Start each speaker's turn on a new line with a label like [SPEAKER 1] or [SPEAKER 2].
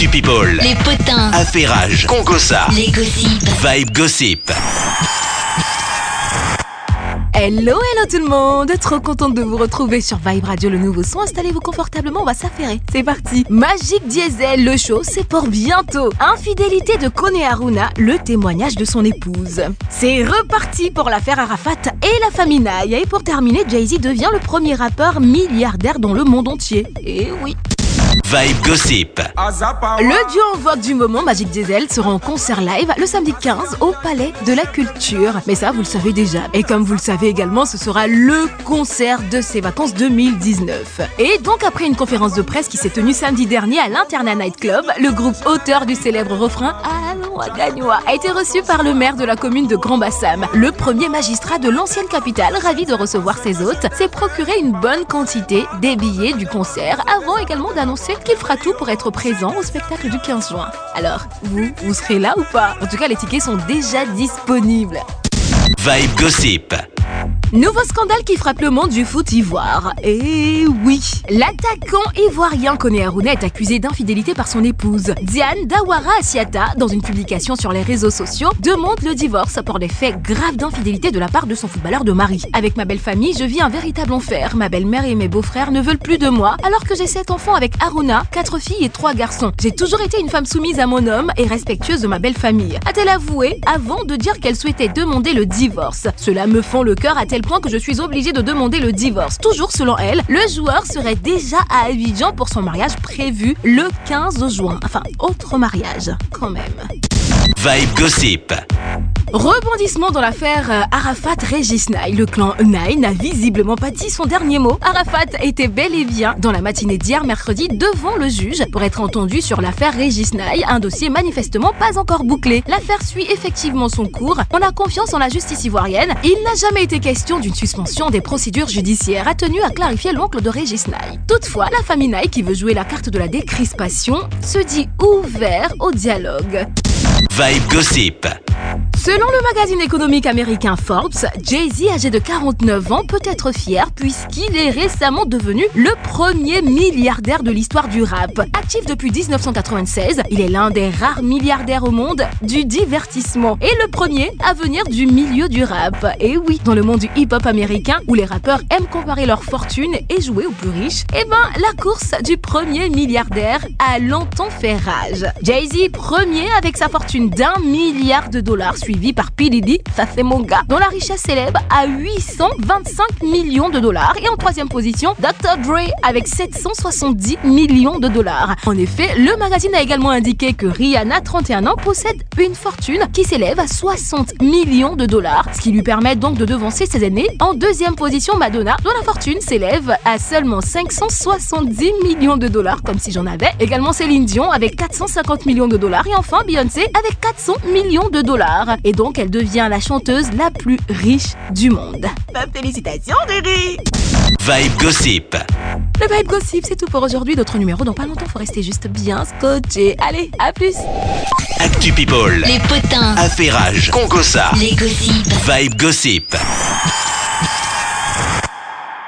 [SPEAKER 1] Actu People.
[SPEAKER 2] Les potins.
[SPEAKER 1] Affairage. Congossa.
[SPEAKER 2] Les gossips.
[SPEAKER 1] Vibe Gossip.
[SPEAKER 3] Hello tout le monde, trop contente de vous retrouver sur Vibe Radio, le nouveau son. Installez-vous confortablement, on va s'affairer. C'est parti. Magic Diesel, le show, c'est pour bientôt. Infidélité de Kone Haruna, le témoignage de son épouse. C'est reparti pour l'affaire Arafat et la famille Naï. Et pour terminer, Jay-Z devient le premier rappeur milliardaire dans le monde entier. Et oui.
[SPEAKER 1] Vibe Gossip.
[SPEAKER 3] Le duo en vogue du moment, Magic Diesel, sera en concert live le samedi 15 au Palais de la Culture. Mais ça, vous le savez déjà. Et comme vous le savez également, ce sera le concert de ses vacances 2019. Et donc, après une conférence de presse qui s'est tenue samedi dernier à l'Interna Night Club, le groupe auteur du célèbre refrain Allons à Gagnoa a été reçu par le maire de la commune de Grand Bassam. Le premier magistrat de l'ancienne capitale, ravi de recevoir ses hôtes, s'est procuré une bonne quantité des billets du concert avant également d'annoncer qu'il fera tout pour être présent au spectacle du 15 juin. Alors, vous serez là ou pas? En tout cas, les tickets sont déjà disponibles.
[SPEAKER 1] Vibe Gossip.
[SPEAKER 3] Nouveau scandale qui frappe le monde du foot ivoire. Et oui, l'attaquant ivoirien Kone Haruna est accusé d'infidélité par son épouse. Diane Dawara Asiata, dans une publication sur les réseaux sociaux, demande le divorce pour des faits graves d'infidélité de la part de son footballeur de mari. Avec ma belle famille, je vis un véritable enfer. Ma belle-mère et mes beaux-frères ne veulent plus de moi, alors que j'ai 7 enfants avec Haruna, 4 filles et 3 garçons. J'ai toujours été une femme soumise à mon homme et respectueuse de ma belle famille, a-t-elle avoué avant de dire qu'elle souhaitait demander le divorce. Cela me fend le cœur à tel point que je suis obligée de demander le divorce. Toujours selon elle, le joueur serait déjà à Abidjan pour son mariage prévu le 15 juin. Enfin, autre mariage, quand même.
[SPEAKER 1] Vibe Gossip.
[SPEAKER 3] Rebondissement dans l'affaire Arafat-Régis Naï. Le clan Naï n'a visiblement pas dit son dernier mot. Arafat était bel et bien dans la matinée d'hier mercredi devant le juge pour être entendu sur l'affaire Régis Naï, un dossier manifestement pas encore bouclé. L'affaire suit effectivement son cours. On a confiance en la justice ivoirienne. Il n'a jamais été question d'une suspension des procédures judiciaires, a tenu à clarifier l'oncle de Régis Naï. Toutefois, la famille Naï, qui veut jouer la carte de la décrispation, se dit ouvert au dialogue.
[SPEAKER 1] Vibe Gossip.
[SPEAKER 3] Selon le magazine économique américain Forbes, Jay-Z, âgé de 49 ans, peut être fier puisqu'il est récemment devenu le premier milliardaire de l'histoire du rap. Actif depuis 1996, il est l'un des rares milliardaires au monde du divertissement et le premier à venir du milieu du rap. Et oui, dans le monde du hip-hop américain, où les rappeurs aiment comparer leur fortune et jouer aux plus riches, la course du premier milliardaire a longtemps fait rage. Jay-Z premier avec sa fortune d'1 milliard de dollars, suivi par P. Diddy, ça c'est mon gars, dont la richesse s'élève à 825 millions de dollars. Et en troisième position, Dr. Dre avec 770 millions de dollars. En effet, le magazine a également indiqué que Rihanna, 31 ans, possède une fortune qui s'élève à 60 millions de dollars, ce qui lui permet donc de devancer ses aînés. En deuxième position, Madonna, dont la fortune s'élève à seulement 570 millions de dollars, comme si j'en avais. Également Céline Dion avec 450 millions de dollars. Et enfin Beyoncé avec 400 millions de dollars. Et donc, elle devient la chanteuse la plus riche du monde. Félicitations, Riri!
[SPEAKER 1] Vibe Gossip.
[SPEAKER 3] Le Vibe Gossip, c'est tout pour aujourd'hui. D'autres numéros dans pas longtemps, faut rester juste bien scotché. Allez, à plus!
[SPEAKER 1] Actu People.
[SPEAKER 2] Les potins.
[SPEAKER 1] Affairage. Congossa.
[SPEAKER 2] Les gossips.
[SPEAKER 1] Vibe Gossip.